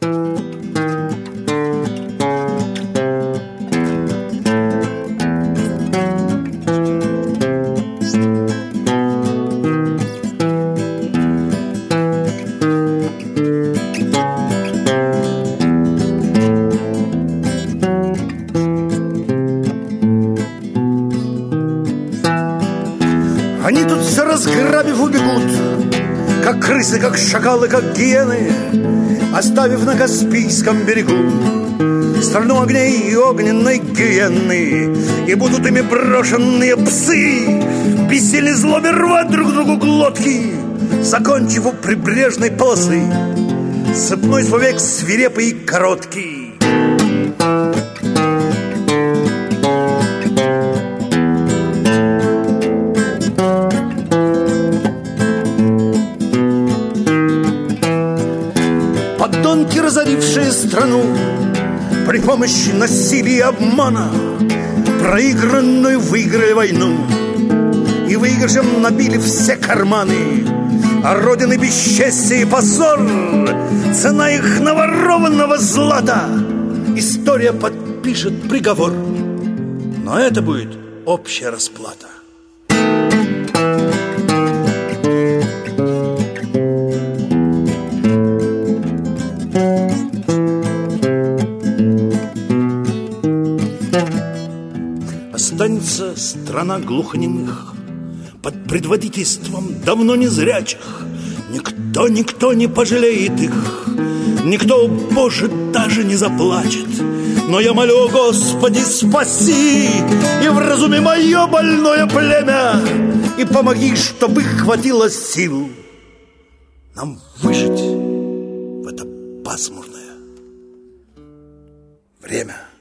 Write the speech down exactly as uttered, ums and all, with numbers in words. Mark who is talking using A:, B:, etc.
A: Они тут все разграбив убегут, как крысы, как шакалы, как гиены, оставив на Каспийском берегу страну огней и огненной гиены. И будут ими брошенные псы в бессильной злобе рвать друг другу глотки, закончив у прибрежной полосы цепной свой век свирепый и короткий. Подонки, разорившие страну при помощи насилия и обмана, проигранную выиграли войну и выигрышем набили все карманы. А родины бесчестия и позор, цена их наворованного злата. История подпишет приговор, но это будет общая расплата. Останется страна глухонемых под предводительством давно незрячих. Никто, никто не пожалеет их, никто, Боже, даже не заплачет. Но я молю, Господи, спаси и вразуми мое больное племя, и помоги, чтобы хватило сил нам выжить в это пасмурное время.